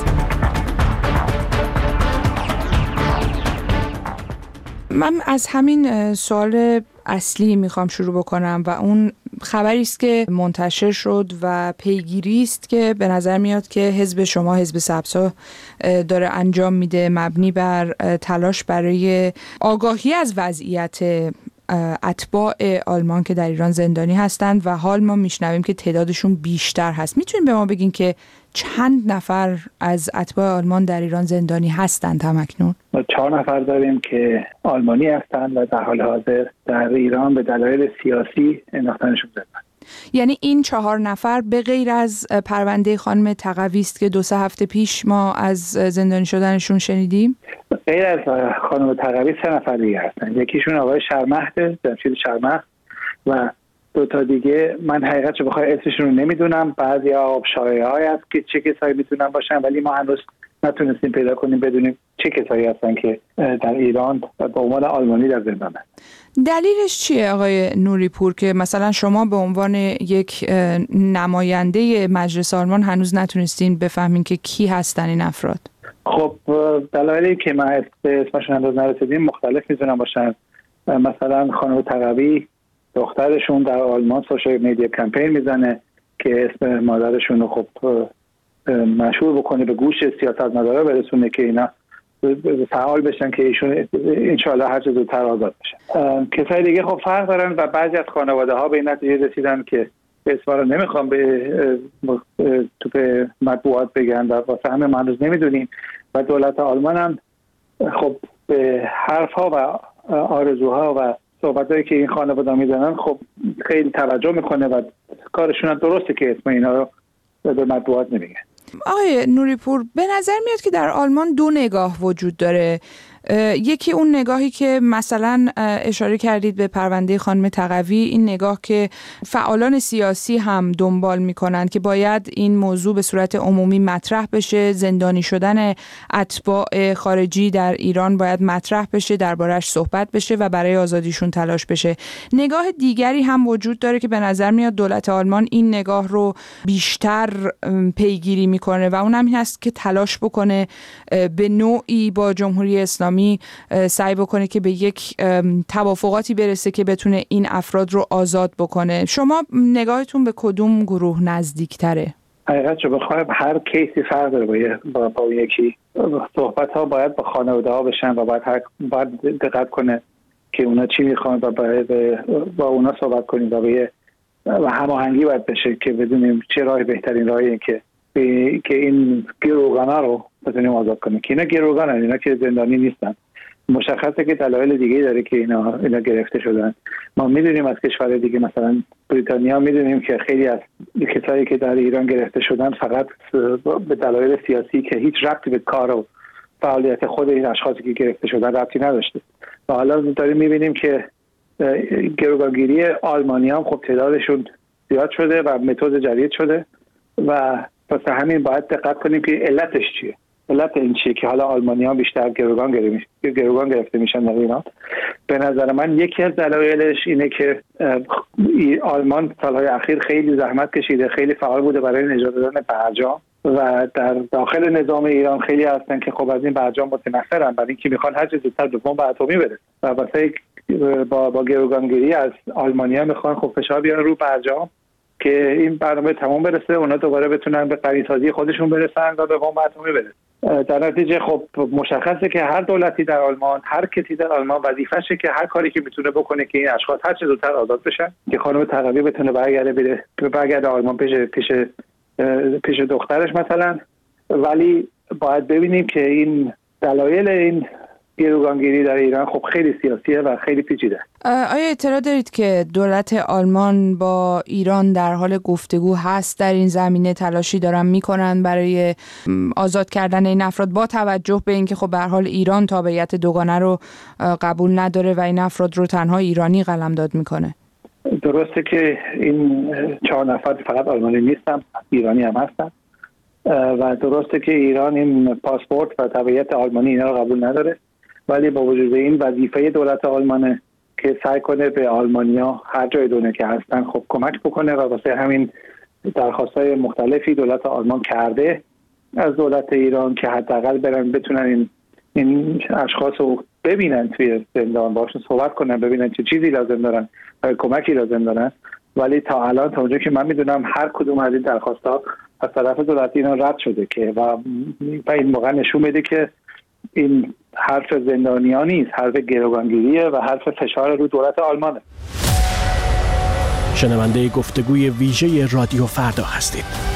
من از همین سوال اصلی میخوام شروع بکنم و اون خبری است که منتشر شد و پیگیری است که به نظر میاد که حزب شما، حزب سبزها، داره انجام میده، مبنی بر تلاش برای آگاهی از وضعیت اتباع آلمان که در ایران زندانی هستند و حال ما میشنویم که تعدادشون بیشتر هست. میتونیم به ما بگین که چند نفر از اتباع آلمان در ایران زندانی هستند همکنون؟ ما چهار نفر داریم که آلمانی هستند و در حال حاضر در ایران به دلایل سیاسی انداختنشون زندان. یعنی این چهار نفر به غیر از پرونده خانم تقوی است که دو سه هفته پیش ما از زندانی شدنشون شنیدیم؟ غیر از خانم تقوی سه نفر دیگه هستن. یکیشون آقای شرمهد، جمشید شرمهد، و دو تا دیگه من حقیقتش بخوای اسمشون رو نمیدونم. بعضی آبشاره‌هایی هست که چه کسایی میتونن باشن، ولی ما هنوز نتونستیم پیدا کنیم بدونیم چه کسایی هستن که در ایران با عنوان آلمانی در زندان هستن. دلیلش چیه آقای نوریپور که مثلا شما به عنوان یک نماینده مجلس آلمان هنوز نتونستین بفهمین که کی هستن این افراد؟ خب دلایلی که ما به اسمشون هنوز نرسیدیم مختلف میتونن باشن. مثلا خانم تقوی دخترشون در آلمان سوشال میدیا کمپین میزنه که اسم مادرشون رو خب مشهور بکنه، به گوش سیاستمدارا برسونه که اینا فعال بشن که ایشون انشالله هر چه زودتر آزاد بشن. کسای دیگه خب فرق دارن و بعضی از خانواده ها به این نتیجه رسیدن که اسما رو نمیخوام به تو به مطبوعات بگن و واسه همه ما هنوز نمیدونیم و دولت آلمان هم خب به حرفها و آرزوها و صحبتایی که این خانواده میزنن خب خیلی توجه میکنه و کارشون هم درسته که اسم اینا رو به مطبوعات نمیگن. آقای نوریپور، به نظر میاد که در آلمان دو نگاه وجود داره. یکی اون نگاهی که مثلا اشاره کردید به پرونده خانم تقوی، این نگاه که فعالان سیاسی هم دنبال میکنند که باید این موضوع به صورت عمومی مطرح بشه، زندانی شدن اتباع خارجی در ایران باید مطرح بشه، دربارش صحبت بشه و برای آزادیشون تلاش بشه. نگاه دیگری هم وجود داره که به نظر میاد دولت آلمان این نگاه رو بیشتر پیگیری میکنه و اون هم این هست که تلاش بکنه به نوعی با جمهوری اسلامی سعی بکنه که به یک توافقاتی برسه که بتونه این افراد رو آزاد بکنه. شما نگاهتون به کدوم گروه نزدیکتره؟ حقیقت رو بخوایم هر کیسی فرق داره با, با یکی. صحبت ها باید با خانواده ها بشن و باید, هر... باید دقت کنه که اونا چی میخوان و باید با اونا صحبت کنیم و, به... و هماهنگی باید بشه که بدونیم چه راه بهترین راهیه که به... که این گروگانا رو بتونیم آزاد کنیم. که اینا گروگان هستن، اینا که زندانی نیستن مشخصه که دلایل دیگه داره که اینا اینا گرفته شدن. ما میدونیم از کشور دیگه مثلا بریتانیا میدونیم که خیلی از کسایی که در ایران گرفته شدن فقط به دلایل سیاسی که هیچ ربطی به کار و فعالیت خود این اشخاصی که گرفته شدن ربطی نداشته. و حالا داریم میبینیم که گروگانگیری آلمانی هم خب تعدادشون زیاد شده و متد جدید شده و واسه همین باید دقت کنیم که علتش چیه. علت این چیه که حالا آلمانی ها بیشتر گروگان گرفته گروگان گرفته میشن در ایران؟ به نظر من یکی از دلایلش اینه که آلمان سالهای اخیر خیلی زحمت کشیده، خیلی فعال بوده برای نجات دادن برجام و در داخل نظام ایران خیلی هستن که خب از این برجام متنفرن، برای اینکه میخوان هر چه زودتر به بمب اتمی برسه و واسه با با گروگانگیری از آلمانیا میخوان خب فشار بیارن رو برجام که این برنامه تمام برسه، اونا دوباره بتونن به قوی‌سازی خودشون برسن و به بمب اتمی برسن. در نتیجه خب مشخصه که هر دولتی در آلمان، هر کسی در آلمان وظیفه‌شه که هر کاری که میتونه بکنه که این اشخاص هر چه زودتر آزاد بشن، که خانم تقوی بتونه برگرده بره برگرده آلمان پیش پیش پیش دخترش مثلا. ولی باید ببینیم که این دلایل این گروگانگیری در ایران خب خیلی سیاسیه و خیلی پیچیده. آیا اطلاع دارید که دولت آلمان با ایران در حال گفتگو هست در این زمینه، تلاشی دارن میکنن برای آزاد کردن این افراد، با توجه به اینکه خب به هر حال ایران تابعیت دوگانه رو قبول نداره و این افراد رو تنها ایرانی قلمداد میکنه؟ درسته که این چهار نفر فقط آلمانی نیستن، ایرانی هم هستن و درسته که ایران این پاسپورت و تبعیت آلمانی اینا رو قبول نداره، ولی با وجود این وظیفه دولت آلمانه که سعی کنه به آلمانیا هر جای دنیا که هستن خب کمک بکنه و واسه همین درخواست‌های مختلفی دولت آلمان کرده از دولت ایران که حداقل برن بتونن این این اشخاص رو ببینن توی زندان، باشون صحبت کنن، ببینن چه چیزی لازم دارن و کمکی لازم دارن. ولی تا الان تا اونجا که من میدونم هر کدوم از این درخواست‌ها از طرف دولت ایران رد شده که و این واقعا نشون میده که این حرف زندانیان نیست، حرف گروگانگیریه و حرف فشار رو دولت آلمانه. شنونده گفتگوی ویژه رادیو فردا هستید.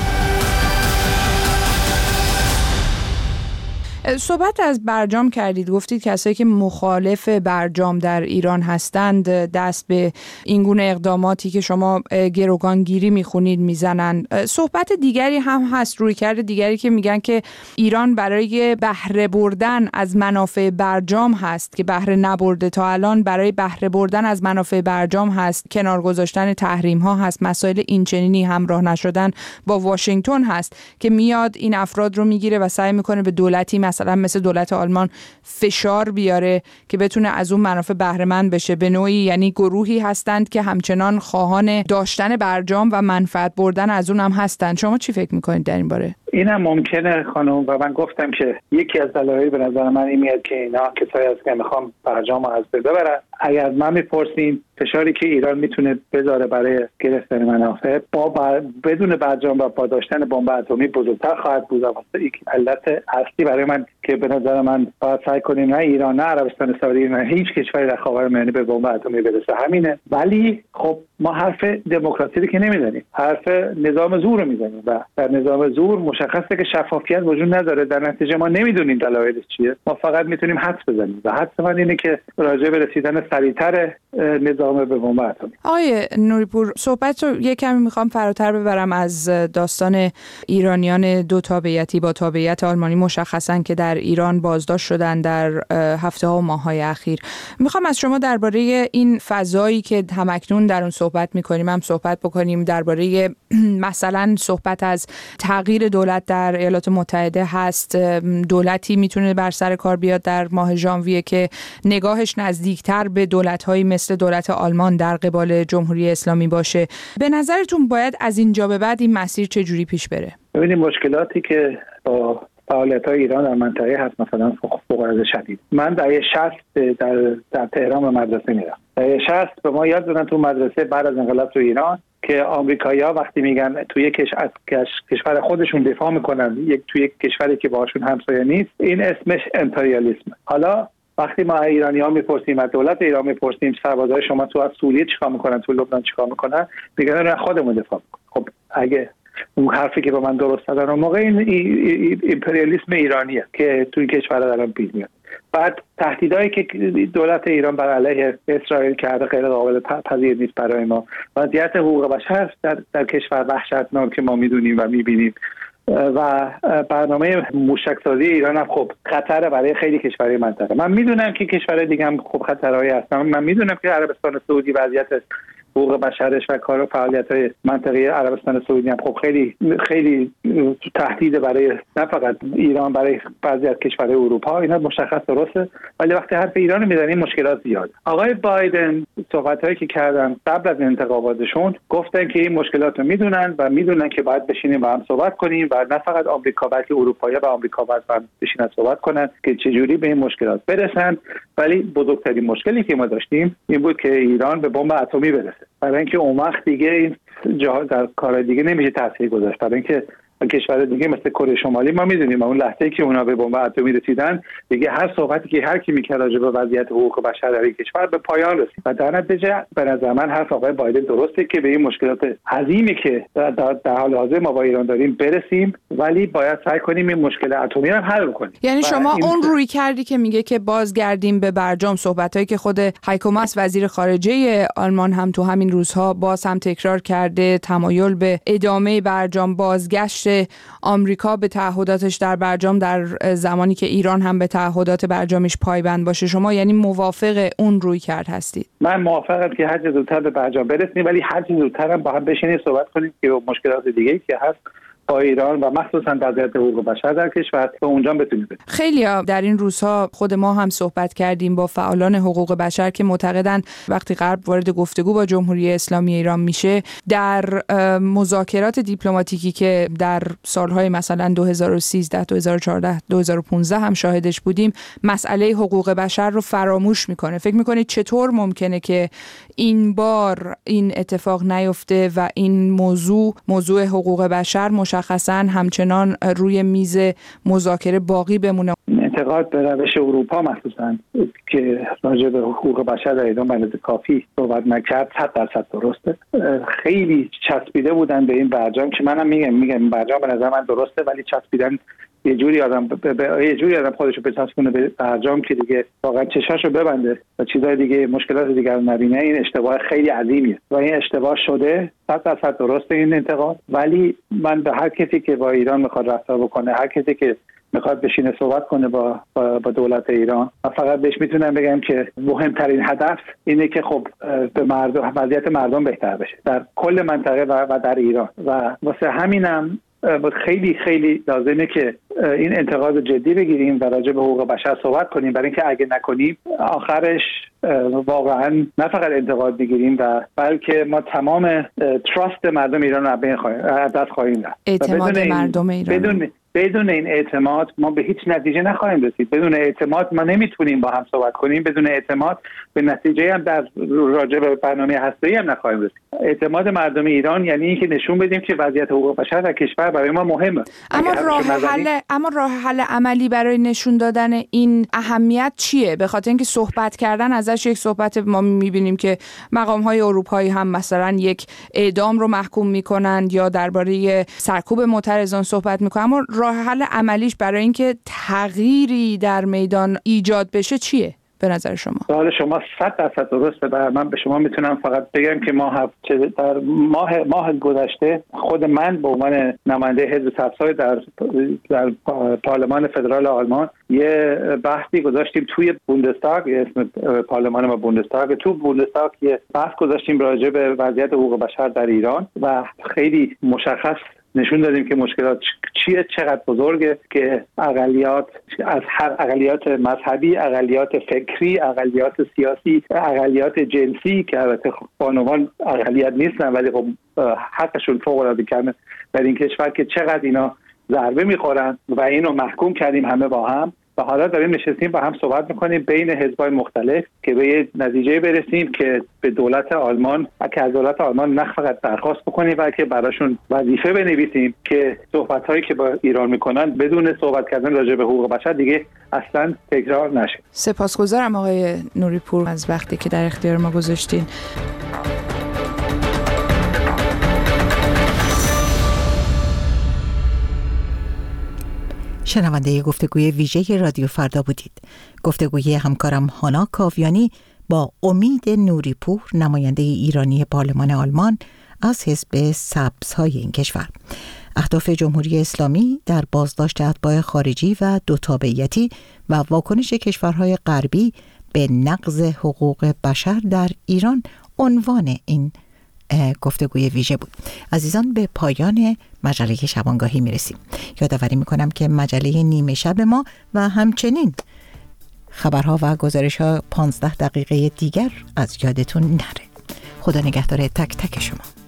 صحبت از برجام کردید، گفتید کسایی که مخالف برجام در ایران هستند دست به این گونه اقداماتی که شما گروگانگیری میخونید میزنن. صحبت دیگری هم هست، رویکرد دیگری که میگن که ایران برای بهره بردن از منافع برجام هست که بهره نبرده تا الان، برای بهره بردن از منافع برجام هست، کنار گذاشتن تحریم ها هست، مسائل اینچنینی همراه نشدن با واشنگتن هست که میاد این افراد رو میگیره و سعی میکنه به دولتی مثلا مثل دولت آلمان فشار بیاره که بتونه از اون منافع بهره مند بشه. به نوعی یعنی گروهی هستند که همچنان خواهان داشتن برجام و منفعت بردن از اون هم هستند. شما چی فکر میکنید در این باره؟ این هم ممکنه خانم، و من گفتم که یکی از دلایل به نظر من این میاد که اینا کسایی هست که میخوام برجام از بین ببرن. اگر من میپرسیم فشاری که ایران میتونه بذاره برای گرفتن منافع با بر... بدون برجام و با داشتن بمب اتمی بزرگتر خواهد بود. واسه یک علت اصلی برای من که به نظر من باید سعی کنیم نه ایران نه عربستان سعودی نه هیچ کشوری در خاورمیانه به بمب اتمی برسه، همینه. ولی خب ما حرف دموکراسی رو که نمیزنیم، حرف نظام زور رو میزنیم و در نظام زور مشخصه که شفافیت وجود نداره. در نتیجه ما نمیدونیم دلایلش چیه، ما فقط میتونیم حدس بزنیم و حدس من اینه که راجع به رسیدن سریعتر نظام به بمب اتمی. آقای نوری‌پور، صحبت رو یک کمی میخوام فراتر ببرم از داستان ایرانیان دو تابعیتی با تابعیت آلمانی مشخصاً که در ایران بازداشت شدن در هفته ها و ماه های اخیر. میخوام از شما درباره این فضایی که همکنون در اون صحبت میکنیم هم صحبت بکنیم، درباره مثلا صحبت از تغییر دولت در ایالات متحده هست. دولتی میتونه بر سر کار بیاد در ماه ژانویه که نگاهش نزدیکتر به دولت‌هایی مثل دولت آلمان در قبال جمهوری اسلامی باشه. به نظرتون باید از اینجا به بعد این مسیر چجوری پیش بره؟ ببینید مشکلاتی که با فعالیت‌های ایران در منطقه هست، مثلا فوق‌العاده شدید. من دهه شصت در در تهران به مدرسه میرم. دهه شصت به ما یاد دادن تو مدرسه بعد از انقلاب تو ایران که آمریکایی‌ها وقتی میگن توی یک کش... کش... کشور خودشون دفاع میکنن، یک توی یک کشوری که باهاشون همسایه نیست، این اسمش امپریالیسم. حالا وقتی ما ایرانی‌ها میپرسیم، از دولت ایران میپرسیم سربازای شما تو از سوریه چیکار میکنن، تو لبنان چیکار میکنن، میگن نه خودمون دفاع میکنیم. خب اگه اون حرفی که با من درست زدن اون موقع این ایمپریالیسم ایرانیه که توی کشور دارن پیش میاد. بعد تهدیدایی که دولت ایران بر علیه اسرائیل کرده غیر قابل پذیر نیست برای ما. وضعیت حقوق بشر در, در کشور وحشتناک که ما میدونیم و میبینیم و برنامه موشکسازی ایران هم خب خطر برای خیلی کشورهای منطقه. من میدونم که کشورهای دیگه هم خب خطرهایی هستن. من میدونم که عربستان سعودی وضعیت حقوق بشرش و کار و فعالیت‌های منطقه عربستان سعودی هم خب خیلی خیلی تهدید برای نه فقط ایران، برای بعضی از کشورهای اروپا. اینا مشخص درسته، ولی وقتی حرف ایران رو میزنیم مشکلات زیاده. آقای بایدن صحبت‌هایی که کردن قبل از انتخاباتشون گفتن که این مشکلات رو میدونن و میدونن که باید بشینیم با هم صحبت کنیم و نه فقط آمریکا بلکه اروپایی‌ها و آمریکا باید با هم بشینن صحبت کنن که چجوری به این مشکلات برسن. ولی بزرگترین مشکلی که ما داشتیم این بود که ایران به بمب اتمی برسه. برای اینکه اون وقت دیگه این جا در کار دیگه نمیشه تاثیر گذاشت. برای اینکه کشور دیگه مثل کره شمالی ما میدونیم اون لحظه‌ای که اونا به بمب اتمی رسیدن دیگه هر صحبتی که هر کی میکرد راجع به وضعیت حقوق بشر در این کشور به پایان رسید. و در نتیجه به نظر من حرف آقای بایدن درسته که به این مشکلات عظیمی که در, در, در حال حاضر ما با ایران داریم برسیم، ولی باید سعی کنیم این مشکل اتمی رو حل کنیم. یعنی شما اون روی کردی که میگه که بازگردیم به برجام، صحبتایی که خود هایکو ماس وزیر خارجه آلمان هم تو همین روزها باز هم تکرار کرده، تمایل به ادامه برجام، بازگشت آمریکا به تعهداتش در برجام در زمانی که ایران هم به تعهدات برجامش پایبند باشه. شما یعنی موافق اون روی کرد هستید؟ من موافقم که هر چه زودتر به برجام برسیم، ولی هر چه زودتر هم با هم بشینیم صحبت کنیم که مشکلات دیگه‌ای که هست با ایران و مخصوصا وضعیت حقوق بشر در کشور به اونجا بتونیم برسیم. خیلی در این روزها خود ما هم صحبت کردیم با فعالان حقوق بشر که معتقدن وقتی غرب وارد گفتگو با جمهوری اسلامی ایران میشه، در مذاکرات دیپلماتیکی که در سالهای مثلا دو هزار و سیزده، دو هزار و چهارده، دو هزار و پانزده هم شاهدش بودیم، مسئله حقوق بشر رو فراموش میکنه. فکر میکنید چطور ممکنه که این بار این اتفاق نیفته و این موضوع موضوع حقوق بشر مشخصاً همچنان روی میز مذاکره باقی بمونه؟ انتقاد به روش اروپا مخصوصاً که راجع به حقوق بشر در ایران به اندازه کافی صحبت نکرد صد درصد درسته. خیلی چسبیده بودن به این برجام که منم میگم میگم برجام به نظر من درسته، ولی چسبیدن یه جوری آدم ب... ب... یه جوری آدم خودشو بچسبونه به برجام که دیگه واقعا چشاشو ببنده و چیزای دیگه مشکلات دیگر رو نبینه. این اشتباه خیلی عظیمیه و این اشتباه شده. صد درصد درسته این انتقاد، ولی من به هر کسی که با ایران میخواد رفتار بکنه، هر کسی که میخواد بشینه صحبت کنه با با, با دولت ایران، و فقط بهش میتونم بگم که مهمترین هدف اینه که خب به مردم وضعیت مردم بهتر بشه در کل منطقه و, و در ایران. و واسه همینم خیلی خیلی لازمه که این انتقاد جدی بگیریم و راجع به حقوق بشر صحبت کنیم، برای اینکه اگه نکنیم آخرش واقعا نه فقط انتقاد بگیریم و بلکه ما تمام تراست مردم ایران رو بین خواهیم دست خواهیم رفت. اعتماد مردم ایران بدون بدون این اعتماد ما به هیچ نتیجه نخواهیم رسید. بدون اعتماد ما نمیتونیم با هم صحبت کنیم. بدون اعتماد به نتیجه هم در راجع به برنامه هسته‌ای هم نخواهیم رسید. اعتماد مردم ایران یعنی اینکه نشون بدیم که وضعیت حقوق بشر در کشور برای ما مهمه. اما راه حل اما راه حل عملی برای نشون دادن این اهمیت چیه؟ به خاطر اینکه صحبت کردن ازش یک صحبت ما میبینیم که مقام‌های اروپایی هم مثلا یک اعدام رو محکوم میکنن یا درباره سرکوب معترضان صحبت میکنن، اما راه حل عملیش برای اینکه تغییری در میدان ایجاد بشه چیه به نظر شما؟ سوال شما صد درصد درسته. و من به شما میتونم فقط بگم که ما در ماه ماه گذشته خود من به عنوان نماینده حزب سبزهای در در پارلمان فدرال آلمان یه بحثی گذاشتیم توی بوندستاگ، اسم پارلمان ما بوندستاگ. تو بوندستاگ یه بحث گذاشتیم راجع به وضعیت حقوق بشر در ایران و خیلی مشخص نشون دادیم که مشکلات چیه، چقدر بزرگه که اقلیت از هر اقلیت مذهبی، اقلیت فکری، اقلیت سیاسی، اقلیت جنسی که البته بانوان اقلیت نیستن ولی خب حقشون فوق العاده کمه در این کشور، که چقدر اینا ضربه میخورن و اینو محکوم کردیم همه با هم. و حالا داریم نشستیم با هم صحبت میکنیم بین حزب‌های مختلف که به یه نتیجه برسیم که به دولت آلمان که از دولت آلمان نه فقط درخواست بکنیم بلکه براشون وظیفه بنویسیم که صحبت‌هایی که با ایران میکنن بدون صحبت کردن راجع به حقوق بشر دیگه اصلا تکرار نشه. سپاسگزارم آقای نوری پور از وقتی که در اختیار ما گذاشتین. شنونده گفتگوی ویژه رادیو فردا بودید. گفتگوی همکارم هانا کاویانی با امید نوریپور، نماینده ایرانی پارلمان آلمان از حزب سبزهای این کشور. اهداف جمهوری اسلامی در بازداشت اتباع خارجی و دوتابعیتی و واکنش کشورهای غربی به نقض حقوق بشر در ایران عنوان این گفتگوی ویژه بود. عزیزان، به پایان مجله شبانگاهی میرسیم. یادآوری میکنم که مجله نیمه شب ما و همچنین خبرها و گزارش‌ها پانزده دقیقه دیگر از یادتون نره. خدا نگهدار تک تک شما.